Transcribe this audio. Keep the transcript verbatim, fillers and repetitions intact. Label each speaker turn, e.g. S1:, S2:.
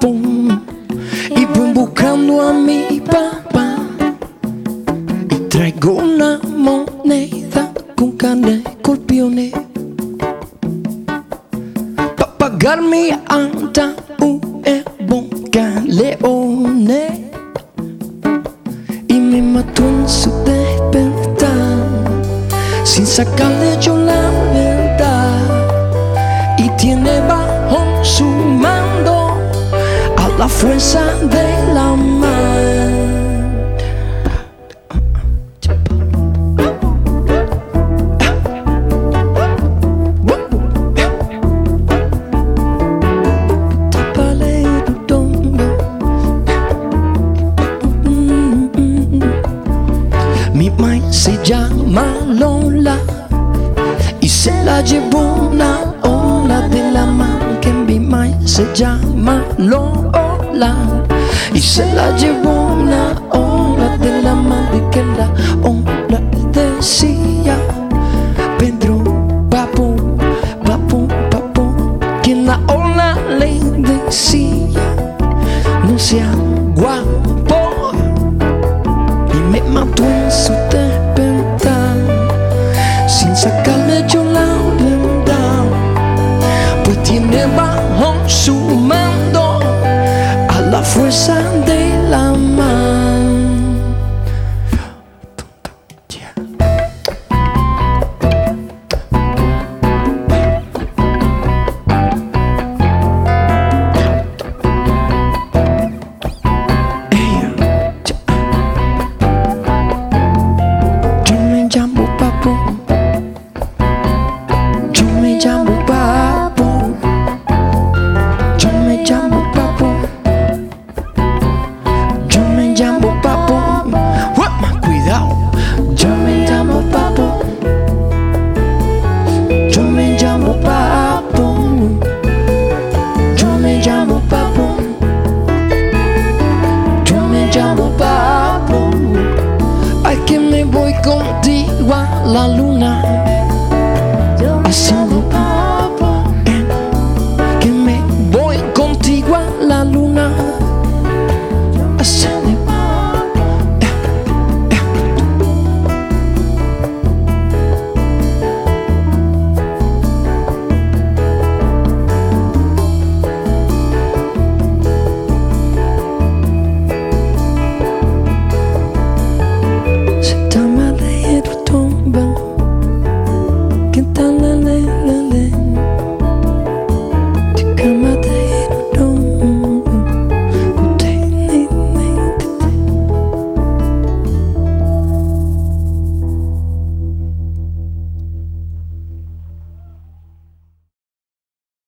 S1: papo y voy buscando a mi papá y traigo una moneda con carne de escorpiones pa' pagar mi ataúd en Boca Leones. Y me mató en su despertar sin sacarle yo la verdad, y tiene bajo su mando a la fuerza de la mar. Mi mai se llama Lola y se la llevó una ola de la mar. Que mi mai se llama Lola y se la llevó una ola de la mar. Y que la ola decía Pedro, papo, papo, papo. Que la ola le decía no sea guapo, y me mató en su despertar sin sacarle yo la verdad, pues tiene bajo su mando a la fuerza de la mar. Contigo a la luna, haciendo papo, eh, que me voy contigo a la luna, haciendo